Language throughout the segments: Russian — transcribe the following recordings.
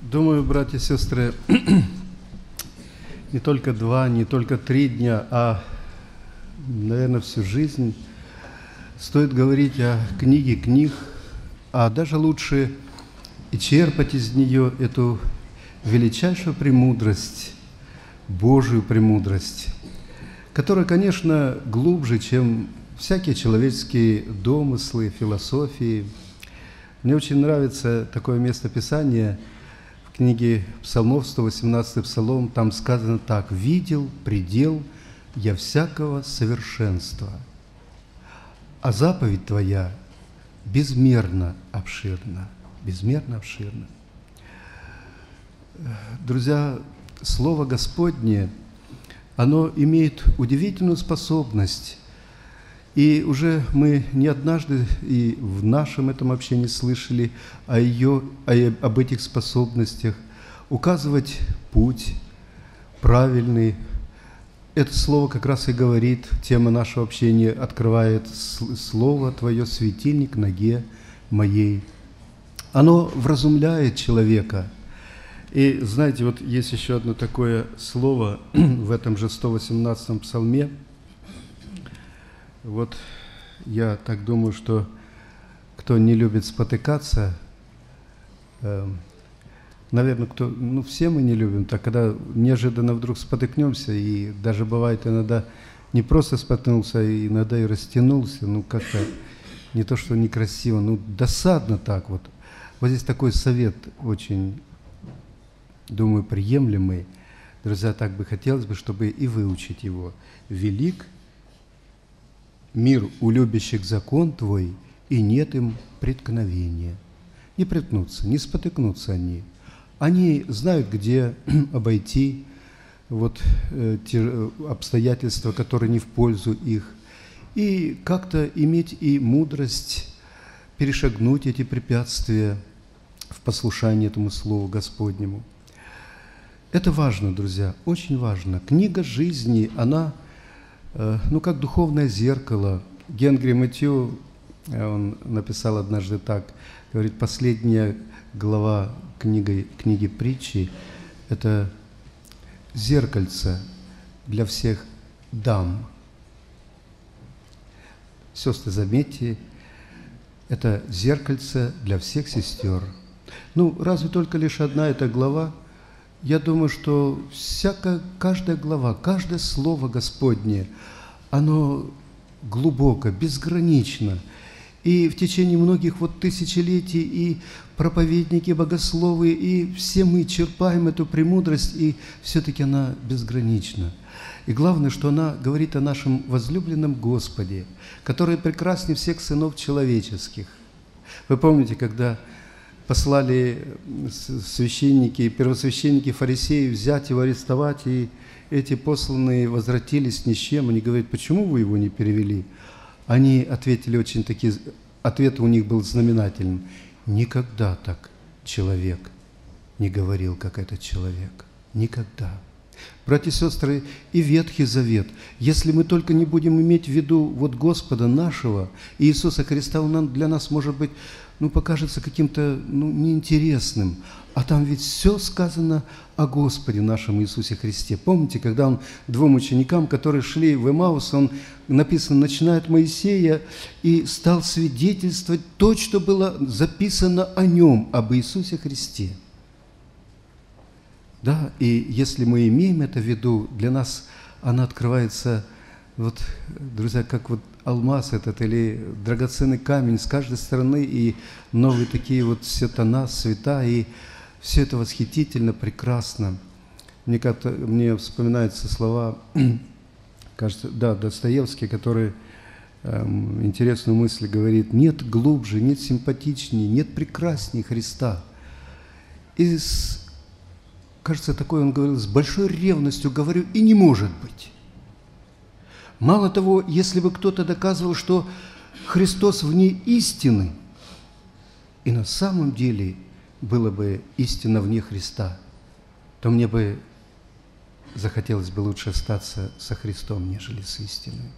Думаю, братья и сестры, не только 2, не только 3 дня, а, наверное, всю жизнь стоит говорить о книге книг, а даже лучше и черпать из нее эту величайшую премудрость, Божию премудрость, которая, конечно, глубже, чем всякие человеческие домыслы, философии. Мне очень нравится такое местописание в книге Псалмов, 118-й Псалом. Там сказано так: «Видел предел я всякого совершенства, а заповедь Твоя безмерно обширна». Безмерно обширна. Друзья, Слово Господне, оно имеет удивительную способность. И уже мы не однажды и в нашем этом общении слышали об этих способностях, указывать путь правильный. Это слово как раз и говорит, тема нашего общения открывает: «Слово Твое, светильник ноге моей». Оно вразумляет человека. И знаете, вот есть еще одно такое слово в этом же 118-м Псалме. Вот я так думаю, что кто не любит спотыкаться, наверное, все мы не любим, так когда неожиданно вдруг спотыкнемся, и даже бывает иногда не просто споткнулся, а иногда и растянулся, как-то не то, что некрасиво, досадно так вот. Вот здесь такой совет очень, думаю, приемлемый. Друзья, так бы хотелось бы, чтобы и выучить его. «Велик мир у любящих закон Твой, и нет им преткновения». Не преткнутся, не спотыкнутся они. Они знают, где обойти те обстоятельства, которые не в пользу их, и как-то иметь и мудрость перешагнуть эти препятствия в послушании этому Слову Господнему. Это важно, друзья, очень важно. Книга жизни, она как духовное зеркало. Генри Мэтью, он написал однажды так, говорит: последняя глава книги притчи – это зеркальце для всех дам. Сестры, заметьте, это зеркальце для всех сестер. Разве только лишь одна эта глава. Я думаю, что каждая глава, каждое слово Господне, оно глубоко, безгранично. И в течение многих тысячелетий и проповедники, богословы, и все мы черпаем эту премудрость, и все-таки она безгранична. И главное, что она говорит о нашем возлюбленном Господе, который прекраснее всех сынов человеческих. Вы помните, когда послали священники, первосвященники, фарисеи взять его, арестовать, и эти посланные возвратились ни с чем. Они говорят: почему вы его не перевели? Они ответили ответ у них был знаменательным: никогда так человек не говорил, как этот человек. Никогда. Братья и сестры, и Ветхий Завет, если мы только не будем иметь в виду Господа нашего, Иисуса Христа, Он для нас, может быть, покажется каким-то неинтересным. А там ведь все сказано о Господе нашем Иисусе Христе. Помните, когда Он 2 ученикам, которые шли в Эмаус, Он, написано, начиная от Моисея, и стал свидетельствовать то, что было записано о Нем, об Иисусе Христе. Да, и если мы имеем это в виду, для нас она открывается, друзья, как алмаз этот или драгоценный камень с каждой стороны, и новые такие все тона, цвета, и все это восхитительно, прекрасно. Мне вспоминаются слова, кажется, Достоевский, который интересную мысль говорит: нет глубже, нет симпатичнее, нет прекраснее Христа. И кажется, такое он говорил: с большой ревностью говорю, и не может быть. Мало того, если бы кто-то доказывал, что Христос вне истины, и на самом деле было бы истина вне Христа, то мне бы захотелось бы лучше остаться со Христом, нежели с истиной.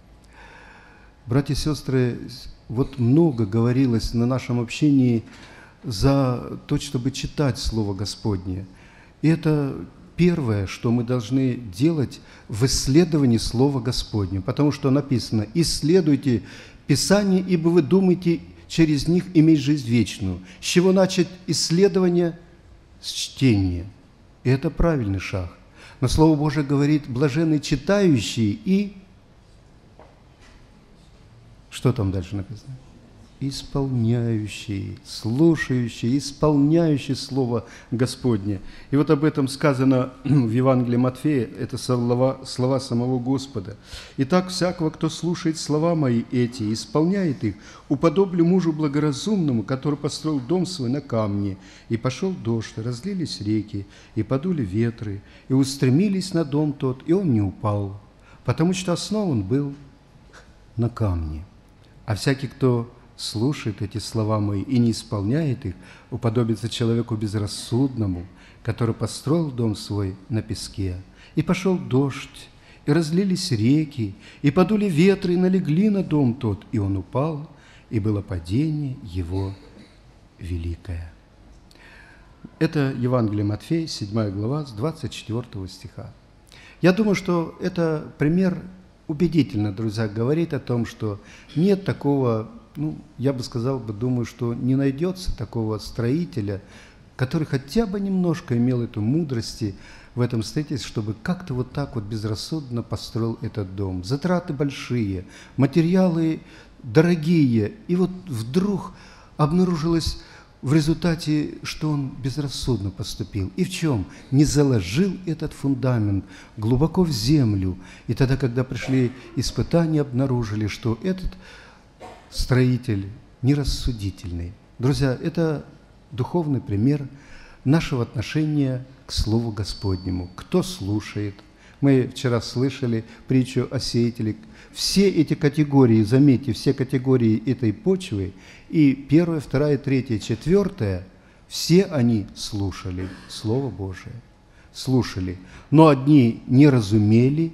Братья и сестры, много говорилось на нашем общении за то, чтобы читать Слово Господне. И это первое, что мы должны делать в исследовании Слова Господня, потому что написано: «Исследуйте Писание, ибо вы думаете через них иметь жизнь вечную». С чего начать исследование? С чтения. И это правильный шаг. Но Слово Божие говорит: блаженны читающие и... Что там дальше написано? Исполняющие, слушающие, исполняющие Слово Господне. И вот об этом сказано в Евангелии Матфея, это слова самого Господа. «Итак, всякого, кто слушает слова мои эти и исполняет их, уподоблю мужу благоразумному, который построил дом свой на камне, и пошел дождь, и разлились реки, и подули ветры, и устремились на дом тот, и он не упал, потому что основан был на камне. А всякий, кто слушает эти слова мои и не исполняет их, уподобится человеку безрассудному, который построил дом свой на песке. И пошел дождь, и разлились реки, и подули ветры, и налегли на дом тот, и он упал, и было падение его великое». Это Евангелие Матфея, 7 глава, с 24 стиха. Я думаю, что это пример убедительно, друзья, говорит о том, что нет такого, я бы сказал, думаю, что не найдется такого строителя, который хотя бы немножко имел эту мудрости в этом строительстве, чтобы как-то вот так вот безрассудно построил этот дом. Затраты большие, материалы дорогие, и вот вдруг обнаружилось в результате, что он безрассудно поступил. И в чем? Не заложил этот фундамент глубоко в землю. И тогда, когда пришли испытания, обнаружили, что этот строитель нерассудительный. Друзья, это духовный пример нашего отношения к Слову Господнему. Кто слушает? Мы вчера слышали притчу о сеятеле. Все эти категории, заметьте, все категории этой почвы, и 1, 2, 3, 4, все они слушали Слово Божие. Слушали. Но одни не разумели,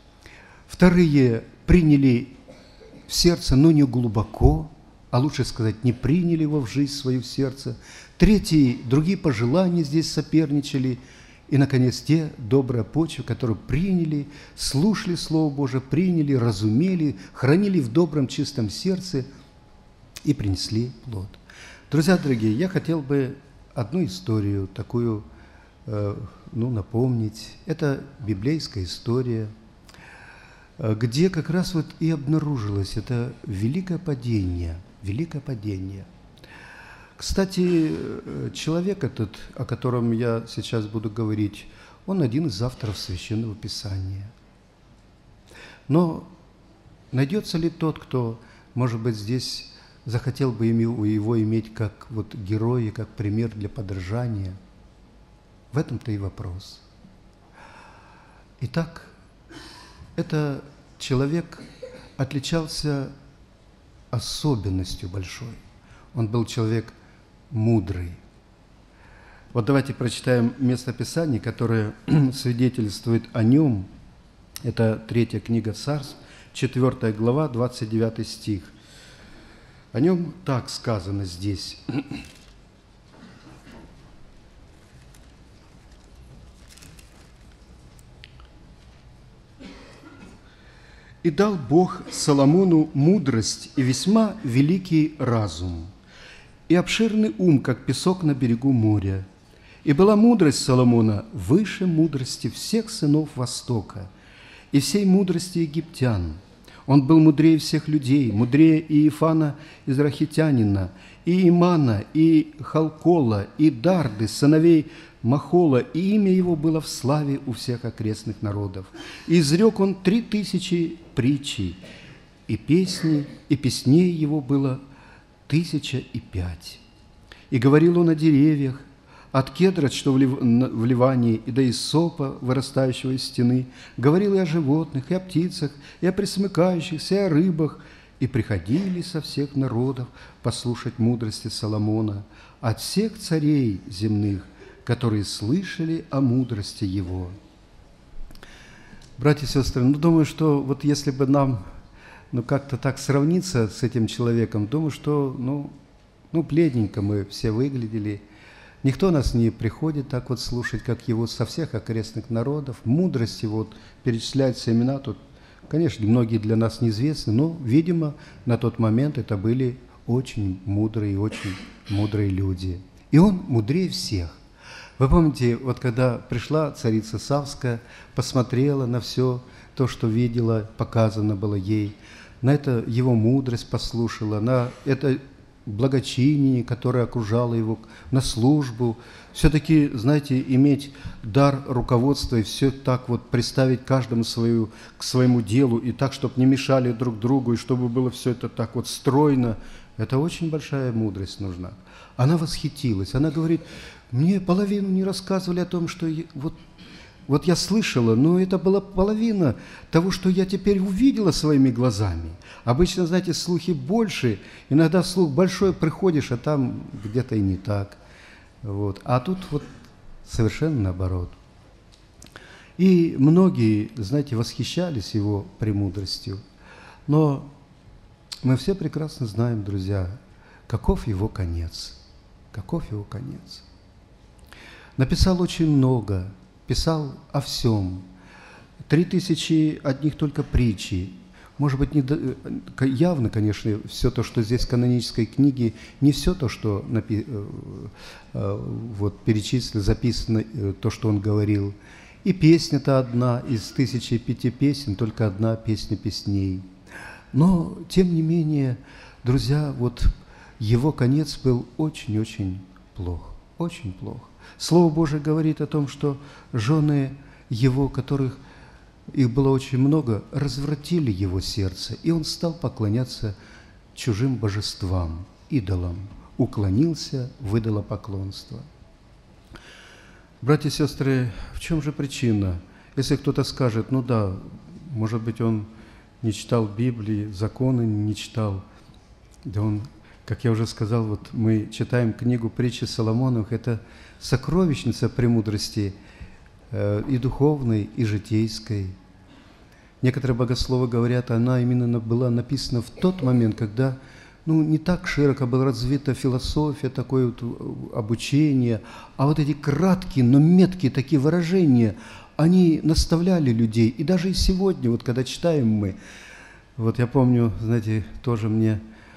вторые приняли в сердце, но не глубоко, а лучше сказать, не приняли его в жизнь свою в сердце. Третьи, другие пожелания здесь соперничали. И, наконец, те добрые почвы, которые приняли, слушали Слово Божие, приняли, разумели, хранили в добром, чистом сердце и принесли плод. Друзья дорогие, я хотел бы одну историю такую напомнить. Это библейская история, где как раз вот и обнаружилось это великое падение. Кстати, человек этот, о котором я сейчас буду говорить, он один из авторов Священного Писания. Но найдется ли тот, кто, может быть, здесь захотел бы его иметь как вот героя, как пример для подражания? В этом-то и вопрос. Итак, этот человек отличался особенностью большой. Он был человек мудрый. Вот давайте прочитаем местописание, которое свидетельствует о нем. Это 3 книга Царств, 4 глава, 29 стих. О нем так сказано здесь. «И дал Бог Соломону мудрость и весьма великий разум, и обширный ум, как песок на берегу моря. И была мудрость Соломона выше мудрости всех сынов Востока и всей мудрости египтян. Он был мудрее всех людей, мудрее Иефана израхитянина, и Имана, и Халкола, и Дарды, сыновей Махола, и имя его было в славе у всех окрестных народов. И изрек он 3000 притчей, и песней его было 1005. И говорил он о деревьях, от кедра, что в Ливании, и до иссопа, вырастающего из стены. Говорил и о животных, и о птицах, и о пресмыкающихся, и о рыбах. И приходили со всех народов послушать мудрости Соломона от всех царей земных, которые слышали о мудрости его». Братья и сестры, думаю, что вот если бы нам как-то так сравниться с этим человеком, думаю, что Ну, бледненько мы все выглядели. Никто нас не приходит так вот слушать, как его со всех окрестных народов. Мудрость его, вот, перечисляются имена тут, конечно, многие для нас неизвестны, но, видимо, на тот момент это были очень мудрые люди. И он мудрее всех. Вы помните, вот когда пришла царица Савская, посмотрела на все то, что видела, показано было ей, на это его мудрость послушала, на это благочиние, которое окружало его, на службу. Все-таки, знаете, иметь дар руководства и все так вот представить каждому к своему делу, и так, чтобы не мешали друг другу, и чтобы было все это так вот стройно, это очень большая мудрость нужна. Она восхитилась, она говорит, мне половину не рассказывали о том, что вот я слышала, но это была половина того, что я теперь увидела своими глазами. Обычно, знаете, слухи больше, иногда слух большой, приходишь, а там где-то и не так. Вот. А тут вот совершенно наоборот. И многие, знаете, восхищались его премудростью. Но мы все прекрасно знаем, друзья, каков его конец. Каков его конец. Написал очень много, писал о всем. 3000 одних только притчи. Может быть, явно, конечно, все то, что здесь в канонической книге, не все то, что вот, перечислено, записано, то, что он говорил. И песня-то одна из 1005 песен, только одна песня песней. Но, тем не менее, друзья, вот его конец был очень-очень плох, очень плох. Слово Божие говорит о том, что жены его, которых их было очень много, развратили его сердце, и он стал поклоняться чужим божествам, идолам, уклонился в идолопоклонство. Братья и сестры, в чем же причина? Если кто-то скажет, ну да, может быть, он не читал Библии, законы не читал, да он, как я уже сказал, вот мы читаем книгу притчи Соломоновых, это сокровищница премудрости и духовной, и житейской. Некоторые богословы говорят, она именно была написана в тот момент, когда не так широко была развита философия, такое вот обучение, а вот эти краткие, но меткие такие выражения, они наставляли людей. И даже и сегодня, вот когда читаем мы, вот я помню, знаете, тоже мне,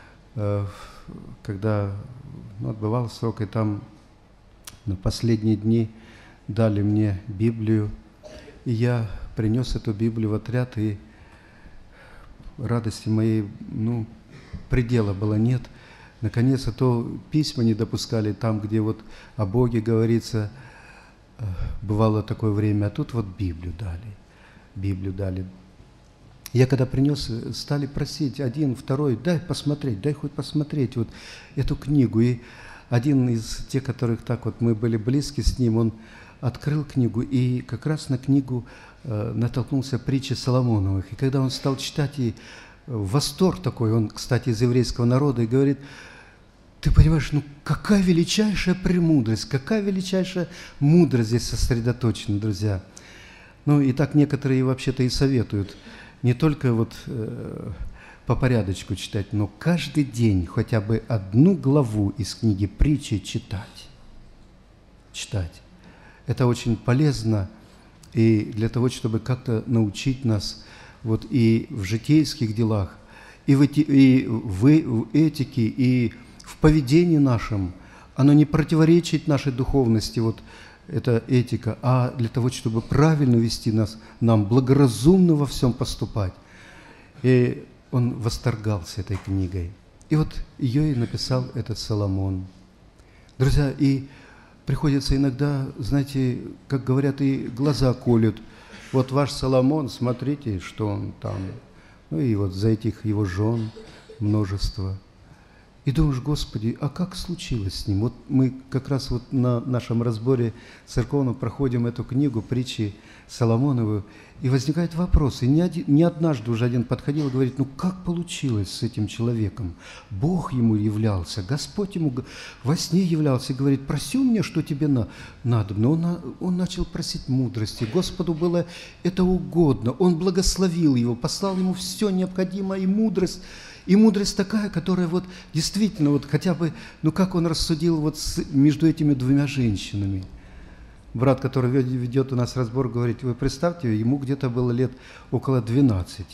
когда отбывал срок, и там на последние дни дали мне Библию, и я принес эту Библию в отряд, и радости моей, предела было нет. Наконец, то письма не допускали там, где вот о Боге говорится, бывало такое время, а тут вот Библию дали. Я когда принес, стали просить, один, второй, дай хоть посмотреть вот эту книгу. И один из тех, которых так вот мы были близки с ним, он открыл книгу, и как раз на книгу натолкнулся притчи Соломоновых. И когда он стал читать, и восторг такой, он, кстати, из еврейского народа, и говорит, ты понимаешь, какая величайшая премудрость, какая величайшая мудрость здесь сосредоточена, друзья. И так некоторые вообще-то и советуют, не только вот по порядочку читать, но каждый день хотя бы одну главу из книги притчи читать. Это очень полезно, и для того, чтобы как-то научить нас вот и в житейских делах, и в этике, и в поведении нашем. Оно не противоречит нашей духовности, вот эта этика, а для того, чтобы правильно вести нам благоразумно во всем поступать. И он восторгался этой книгой. И вот ее и написал этот Соломон. Друзья, и приходится иногда, знаете, как говорят, и глаза колют. Вот ваш Соломон, смотрите, что он там. И вот за этих его жен множество. И думаешь, Господи, а как случилось с ним? Вот мы как раз вот на нашем разборе церковном проходим эту книгу, притчи Соломонову, и возникает вопрос, и не однажды уже один подходил и говорит, как получилось с этим человеком? Бог ему являлся, Господь ему во сне являлся и говорит, проси у меня, что тебе надо. Но он начал просить мудрости, Господу было это угодно, он благословил его, послал ему все необходимое и мудрость. И мудрость такая, которая вот действительно, вот хотя бы, ну как он рассудил вот между этими двумя женщинами. Брат, который ведет у нас разбор, говорит, вы представьте, ему где-то было лет около 12.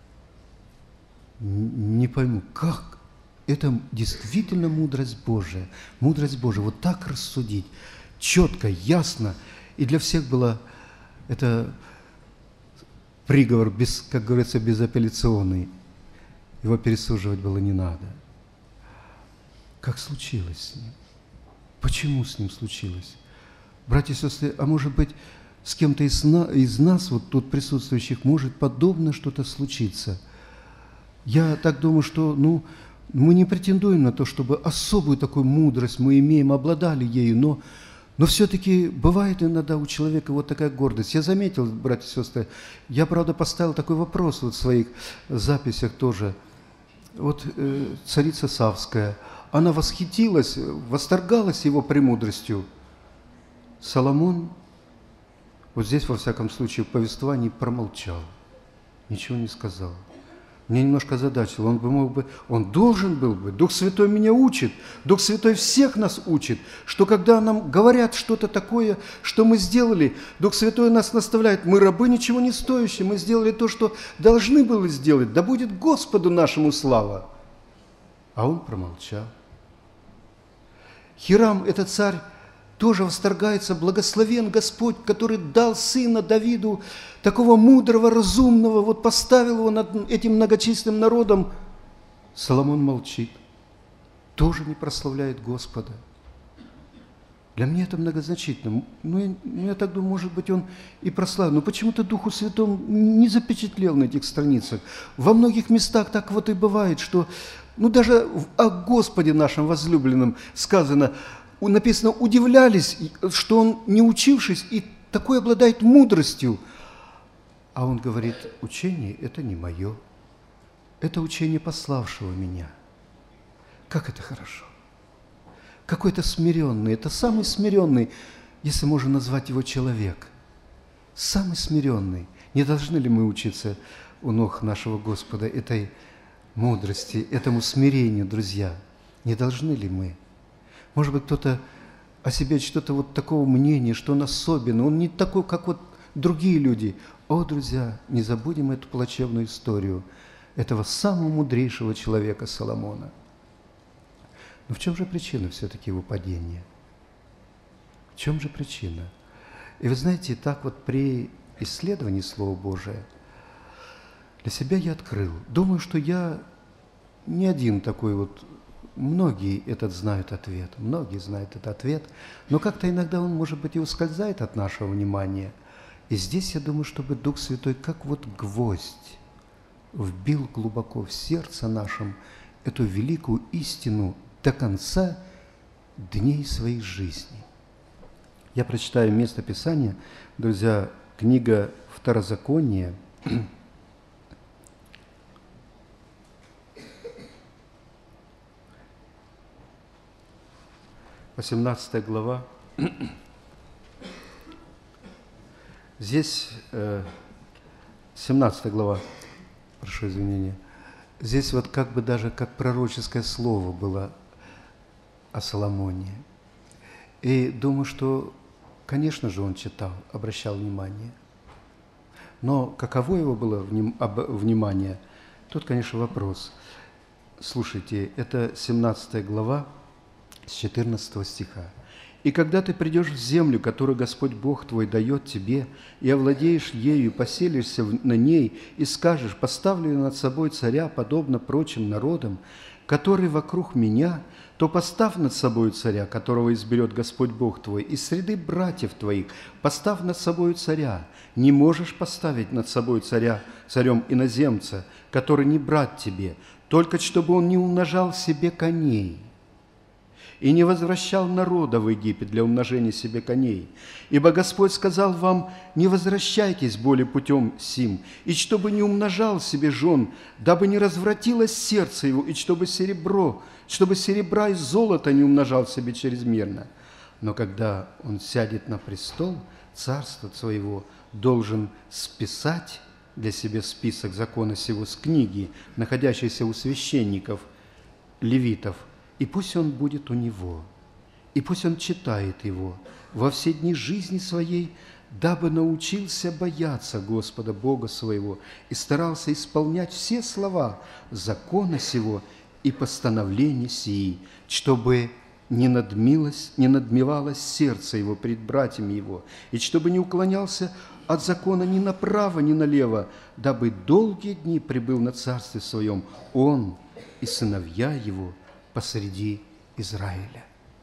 Не пойму, как? Это действительно мудрость Божия. Мудрость Божия. Вот так рассудить. Четко, ясно. И для всех было это приговор, без, как говорится, безапелляционный. Его пересуживать было не надо. Как случилось с ним? Почему с ним случилось? Братья и сестры, а может быть, с кем-то из нас, вот тут присутствующих, может подобно что-то случиться. Я так думаю, что, мы не претендуем на то, чтобы особую такую мудрость мы имеем, обладали ею, но все-таки бывает иногда у человека вот такая гордость. Я заметил, братья и сестры, я, правда, поставил такой вопрос вот в своих записях тоже. Вот царица Савская, она восхитилась, восторгалась его премудростью. Соломон, вот здесь, во всяком случае, в повествовании промолчал, ничего не сказал. Мне немножко озадачило, он должен был бы, Дух Святой меня учит, Дух Святой всех нас учит, что когда нам говорят что-то такое, что мы сделали, Дух Святой нас наставляет, мы рабы ничего не стоящие, мы сделали то, что должны были сделать, да будет Господу нашему слава. А он промолчал. Хирам, этот царь, тоже восторгается, благословен Господь, который дал сына Давиду, такого мудрого, разумного, вот поставил его над этим многочисленным народом. Соломон молчит, тоже не прославляет Господа. Для меня это многозначительно. Я так думаю, может быть, он и прославил, но почему-то Духу Святому не запечатлел на этих страницах. Во многих местах так вот и бывает, что, даже о Господе нашем возлюбленном сказано, написано, удивлялись, что он, не учившись, и такой обладает мудростью. А он говорит, учение – это не мое, это учение пославшего меня. Как это хорошо! Какой-то смиренный, это самый смиренный, если можно назвать его человек. Самый смиренный. Не должны ли мы учиться у ног нашего Господа этой мудрости, этому смирению, друзья? Не должны ли мы? Может быть, кто-то о себе что-то вот такого мнения, что он особенный, он не такой, как вот другие люди. О, друзья, не забудем эту плачевную историю этого самого мудрейшего человека Соломона. Но в чем же причина все-таки его падения? В чем же причина? И вы знаете, так вот при исследовании Слова Божия для себя я открыл. Думаю, что я не один такой вот. Многие знают ответ, но как-то иногда он, может быть, и ускользает от нашего внимания. И здесь, я думаю, чтобы Дух Святой, как вот гвоздь, вбил глубоко в сердце нашем эту великую истину до конца дней своей жизни. Я прочитаю место Писания, друзья, книга Второзакония, 18 глава. Здесь 17 глава, прошу извинения. Здесь вот как бы даже как пророческое слово было о Соломоне. И думаю, что, конечно же, он читал, обращал внимание. Но каково его было внимание, тут, конечно, вопрос. Слушайте, это 17 глава, с 14 стиха. «И когда ты придешь в землю, которую Господь Бог твой дает тебе, и овладеешь ею, и поселишься на ней, и скажешь, поставлю над собой царя, подобно прочим народам, которые вокруг меня, то поставь над собой царя, которого изберет Господь Бог твой, из среды братьев твоих, поставь над собой царя. Не можешь поставить над собой царем иноземца, который не брат тебе, только чтобы он не умножал себе коней, и не возвращал народа в Египет для умножения себе коней. Ибо Господь сказал вам, не возвращайтесь более путем сим, и чтобы не умножал себе жен, дабы не развратилось сердце его, и чтобы серебра и золото не умножал себе чрезмерно. Но когда он сядет на престол, царство своего должен списать для себя список закона сего с книги, находящейся у священников, левитов, и пусть он будет у него, и пусть он читает его во все дни жизни своей, дабы научился бояться Господа Бога своего и старался исполнять все слова закона сего и постановления сии, чтобы не надмевалось сердце его пред братьями его, и чтобы не уклонялся от закона ни направо, ни налево, дабы долгие дни пребыл на царстве своем он и сыновья его посреди Израиля.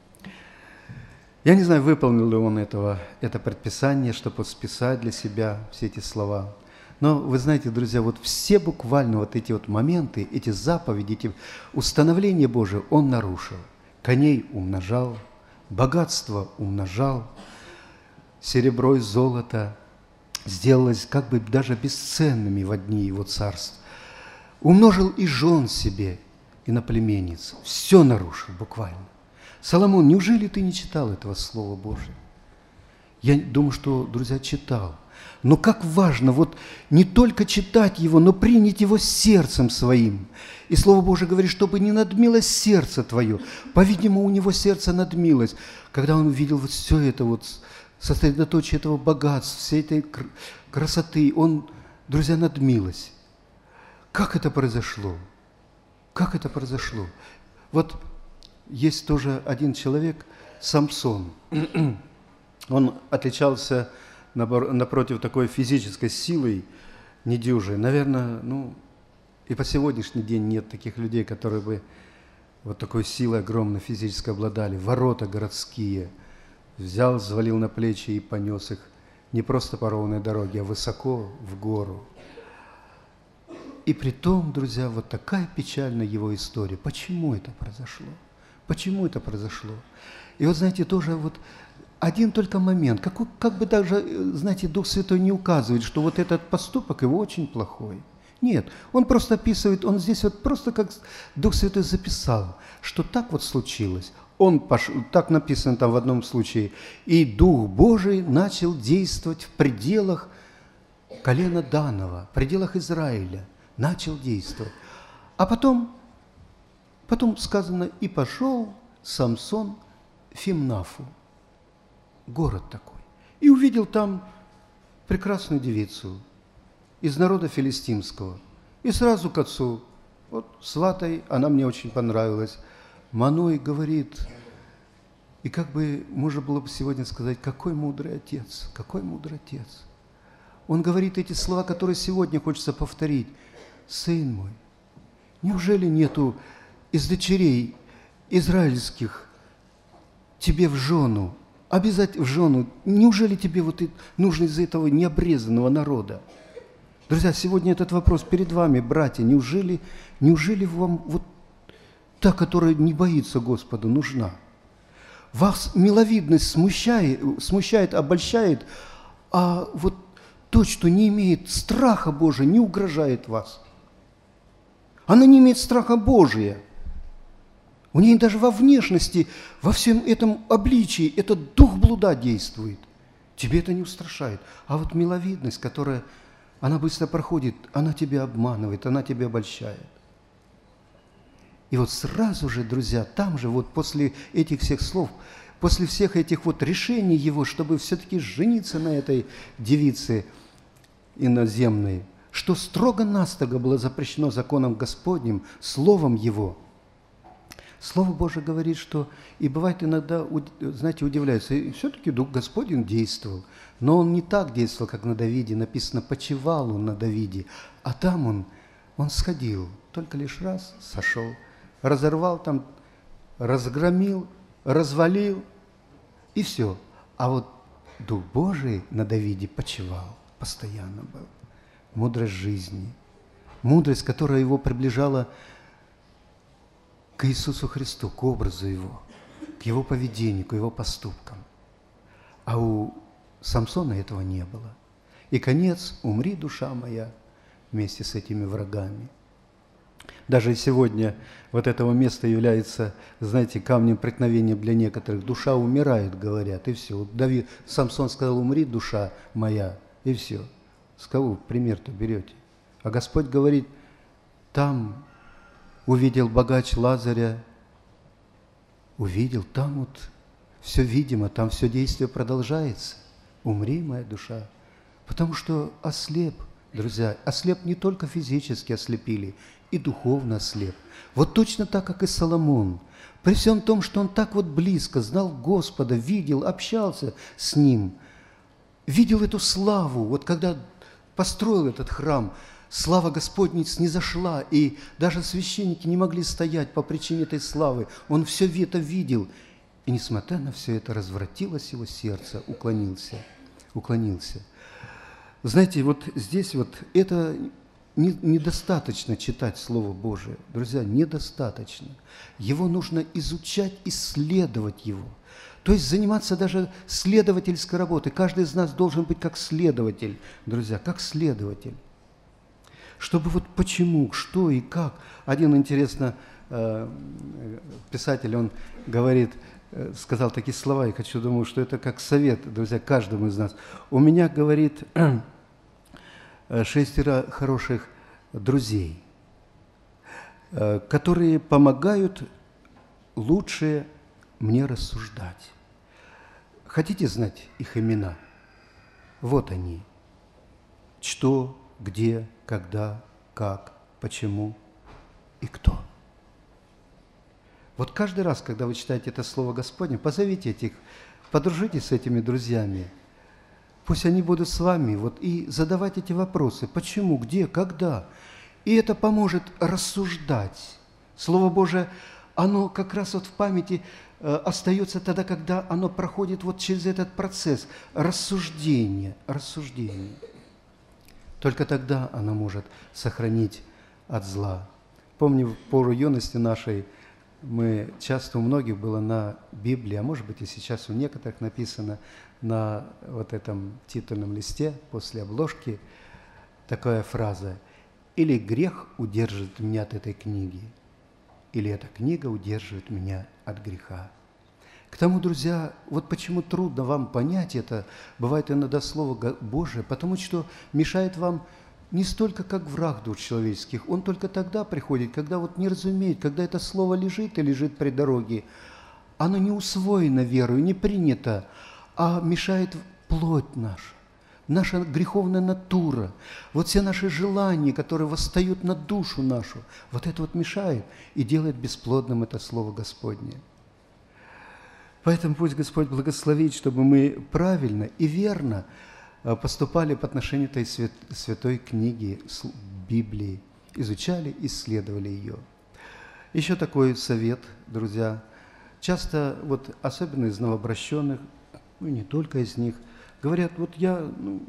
Я не знаю, выполнил ли он это предписание, чтобы списать для себя все эти слова. Но вы знаете, друзья, вот все буквально вот эти вот моменты, эти заповеди, эти установления Божие он нарушил. Коней умножал, богатство умножал, серебро и золото сделалось как бы даже бесценными во дни его царств. Умножил и жен себе, и наплеменниц. Все нарушил буквально. Соломон, неужели ты не читал этого Слова Божия? Я думаю, что, друзья, читал. Но как важно вот не только читать его, но принять его сердцем своим. И Слово Божие говорит, чтобы не надмилось сердце твое. По-видимому, у него сердце надмилось, когда он увидел вот все это, вот сосредоточие этого богатства, всей этой красоты. Он, друзья, надмилось. Как это произошло? Как это произошло? Вот есть тоже один человек, Самсон. Он отличался напротив такой физической силой недюжей. Наверное, и по сегодняшний день нет таких людей, которые бы вот такой силой огромной физической обладали. Ворота городские взял, взвалил на плечи и понес их не просто по ровной дороге, а высоко в гору. И при том, друзья, вот такая печальная его история. Почему это произошло? Почему это произошло? И вот, знаете, тоже вот один только момент, как бы даже, знаете, Дух Святой не указывает, что вот этот поступок его очень плохой. Нет, он просто описывает, он здесь вот просто как Дух Святой записал, что так вот случилось. Он пошел, так написано там в одном случае, и Дух Божий начал действовать в пределах колена Данова, в пределах Израиля, начал действовать. А потом сказано, и пошел Самсон в Фимнафу, город такой, и увидел там прекрасную девицу из народа филистимского. И сразу к отцу, вот сватай, она мне очень понравилась. Маной говорит, и как бы можно было бы сегодня сказать, какой мудрый отец, какой мудрый отец. Он говорит эти слова, которые сегодня хочется повторить. Сын мой, неужели нету из дочерей израильских тебе в жену, обязательно в жену, неужели тебе вот нужно из этого необрезанного народа? Друзья, сегодня этот вопрос перед вами, братья, неужели вам вот та, которая не боится Господа, нужна? Вас миловидность смущает, обольщает, а вот то, что не имеет страха Божия, не угрожает вас. Она не имеет страха Божия. У нее даже во внешности, во всем этом обличии этот дух блуда действует. Тебе это не устрашает. А вот миловидность, которая, она быстро проходит, она тебя обманывает, она тебя обольщает. И вот сразу же, друзья, там же вот после этих всех слов, после всех этих вот решений его, чтобы все-таки жениться на этой девице иноземной, что строго-настрого было запрещено законом Господним, словом Его. Слово Божие говорит, что, и бывает иногда, знаете, удивляются, и все-таки Дух Господень действовал, но Он не так действовал, как на Давиде, написано, почивал Он на Давиде, а там Он сходил, только лишь раз сошел, разорвал там, разгромил, развалил, и все. А вот Дух Божий на Давиде почивал, постоянно был. Мудрость жизни, мудрость, которая его приближала к Иисусу Христу, к образу Его, к Его поведению, к Его поступкам. А у Самсона этого не было. И конец, умри, душа моя, вместе с этими врагами. Даже сегодня вот этого места является, знаете, камнем преткновения для некоторых. Душа умирает, говорят, и все. Самсон сказал, умри, душа моя, и все. С кого пример-то берете? А Господь говорит, там увидел богач Лазаря, увидел, там вот все видимо, там все действие продолжается. Умри, моя душа, потому что ослеп, друзья, ослеп не только физически ослепили, и духовно ослеп. Вот точно так, как и Соломон. При всем том, что он так вот близко знал Господа, видел, общался с Ним, видел эту славу, вот когда построил этот храм, слава Господня снизошла, и даже священники не могли стоять по причине этой славы. Он все это видел, и несмотря на все это, развратилось его сердце, уклонился. Знаете, вот здесь вот это недостаточно читать Слово Божие. Друзья, недостаточно. Его нужно изучать, исследовать его. То есть заниматься даже следовательской работой. Каждый из нас должен быть как следователь, друзья, как следователь. Чтобы вот почему, что и как. Один, интересно, писатель, он говорит, сказал такие слова, я думаю, что это как совет, друзья, каждому из нас. У меня, говорит, 6 хороших друзей, которые помогают лучше мне рассуждать. Хотите знать их имена? Вот они. Что, где, когда, как, почему и кто. Вот каждый раз, когда вы читаете это Слово Господне, позовите этих, подружитесь с этими друзьями. Пусть они будут с вами вот, и задавать эти вопросы. Почему, где, когда. И это поможет рассуждать. Слово Божие, оно как раз вот в памяти остается тогда, когда оно проходит вот через этот процесс рассуждения. Только тогда оно может сохранить от зла. Помню, в пору юности нашей мы часто у многих было на Библии, а может быть и сейчас у некоторых написано на вот этом титульном листе после обложки такая фраза: «Или грех удержит меня от этой книги, или эта книга удерживает меня от греха». К тому, друзья, вот почему трудно вам понять это, бывает иногда Слово Божие, потому что мешает вам не столько как враг душ человеческих, он только тогда приходит, когда вот не разумеет, когда это слово лежит и лежит при дороге, оно не усвоено верою, не принято, а мешает плоть наша греховная натура, вот все наши желания, которые восстают на душу нашу, вот это вот мешает и делает бесплодным это Слово Господне. Поэтому пусть Господь благословит, чтобы мы правильно и верно поступали по отношению этой святой книги Библии, изучали, исследовали ее. Еще такой совет, друзья. Часто, вот, особенно из новообращенных, ну и не только из них, говорят, вот я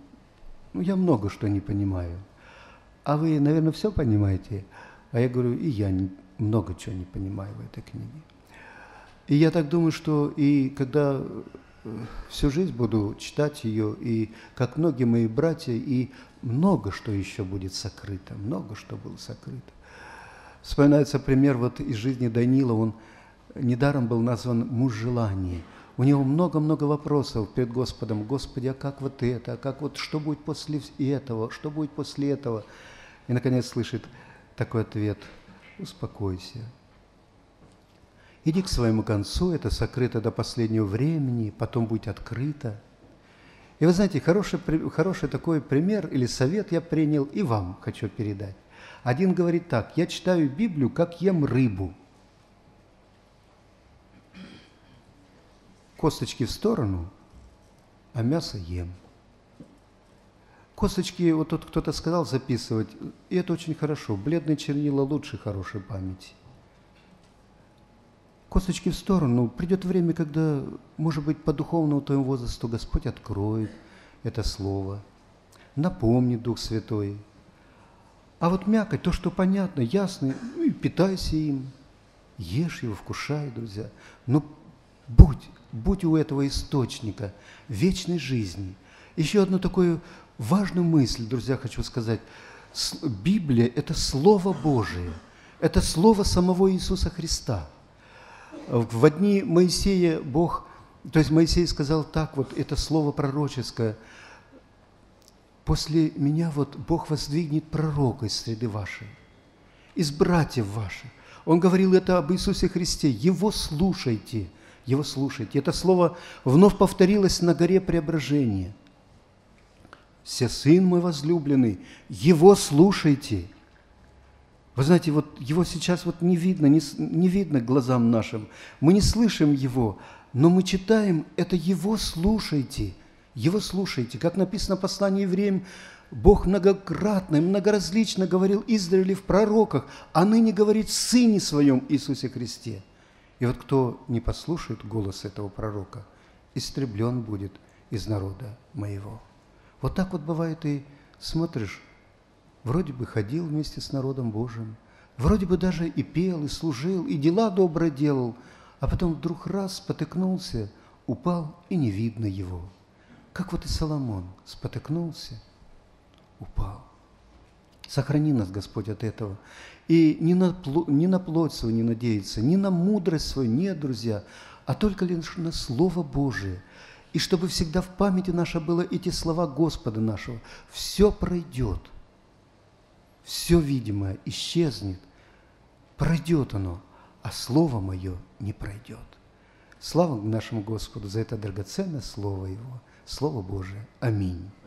много что не понимаю. А вы, наверное, все понимаете? А я говорю, и я много чего не понимаю в этой книге. И я так думаю, что и когда всю жизнь буду читать ее, и как многие мои братья, и много что еще будет сокрыто, много что было сокрыто. Вспоминается пример вот из жизни Даниила, он недаром был назван муж желаний. У него много-много вопросов перед Господом. Господи, а как вот это, а как вот, что будет после этого, что будет после этого? И, наконец, слышит такой ответ: успокойся. Иди к своему концу, это сокрыто до последнего времени, потом будет открыто. И вы знаете, хороший такой пример или совет я принял и вам хочу передать. Один говорит так: я читаю Библию, как ем рыбу. Косточки в сторону, а мясо ем. Косточки, вот тут кто-то сказал записывать, и это очень хорошо. Бледные чернила лучше хорошей памяти. Косточки в сторону. Придет время, когда, может быть, по духовному твоему возрасту Господь откроет это слово, напомнит Дух Святой. А вот мякоть, то, что понятно, ясно, ну и питайся им, ешь его, вкушай, друзья. Но будь у этого источника вечной жизни. Еще одну такую важную мысль, друзья, хочу сказать. Библия – это Слово Божие, это Слово самого Иисуса Христа. В дни Моисея Бог, то есть Моисей сказал так, вот это слово пророческое: после меня вот Бог воздвигнет пророка из среды вашей, из братьев ваших. Он говорил это об Иисусе Христе. Его слушайте, Его слушайте. Это слово вновь повторилось на горе Преображения. «Се Сын мой возлюбленный, Его слушайте». Вы знаете, вот Его сейчас вот не видно, не видно глазам нашим. Мы не слышим Его, но мы читаем, это Его слушайте. Его слушайте. Как написано в послании евреям, Бог многократно и многоразлично говорил Израилю в пророках, а ныне говорит в Сыне Своем Иисусе Христе. И вот кто не послушает голос этого пророка, истреблен будет из народа моего. Вот так вот бывает, и смотришь, вроде бы ходил вместе с народом Божиим, вроде бы даже и пел, и служил, и дела добрые делал, а потом вдруг раз спотыкнулся, упал, и не видно его. Как вот и Соломон спотыкнулся, упал. Сохрани нас, Господь, от этого. И не на плоть свою не надеяться, не на мудрость свою, нет, друзья, а только лишь на Слово Божие. И чтобы всегда в памяти нашей было эти слова Господа нашего. Все пройдет, все видимое исчезнет, пройдет оно, а Слово Мое не пройдет. Слава нашему Господу за это драгоценное Слово Его, Слово Божие. Аминь.